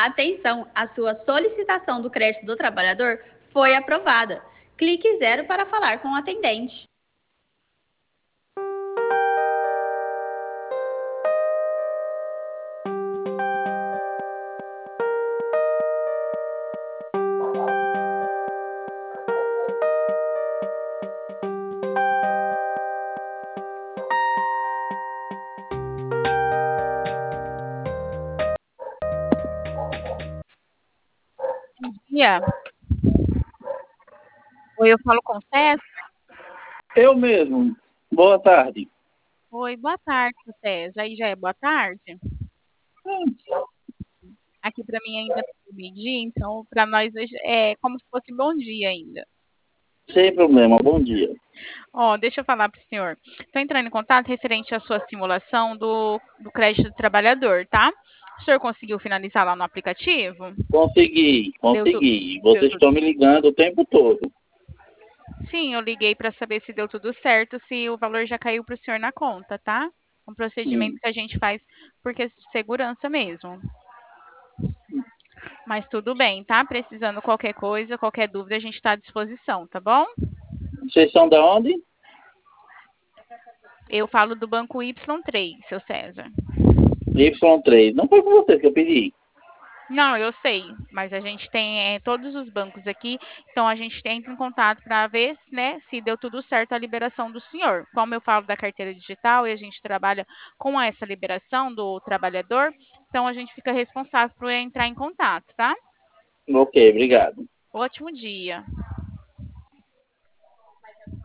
Atenção, a sua solicitação do crédito do trabalhador foi aprovada. Clique 0 para falar com o atendente. Bom dia. Oi, eu falo com o César. Eu mesmo. Boa tarde. Oi, boa tarde, César. Aí já é boa tarde? Aqui para mim ainda não é meio-dia, então para nós hoje é como se fosse bom dia ainda. Sem problema, bom dia. Ó, deixa eu falar para o senhor. Estou entrando em contato referente à sua simulação do crédito do trabalhador, tá? O senhor conseguiu finalizar lá no aplicativo? Consegui. Deu Vocês tudo. estão me ligando o tempo todo. Sim, eu liguei para saber se deu tudo certo, se o valor já caiu para o senhor na conta, tá? Um procedimento que a gente faz por questão de segurança mesmo. Mas tudo bem, tá? Precisando qualquer coisa, qualquer dúvida, a gente está à disposição, tá bom? Vocês são da onde? Eu falo do banco Y3, seu César. Y3. Não foi com vocês que eu pedi. Não, eu sei, mas a gente tem todos os bancos aqui, então a gente entra em contato para ver, né, se deu tudo certo a liberação do senhor. Como eu falo da carteira digital e a gente trabalha com essa liberação do trabalhador, então a gente fica responsável por entrar em contato, tá? Ok, obrigado. Ótimo dia.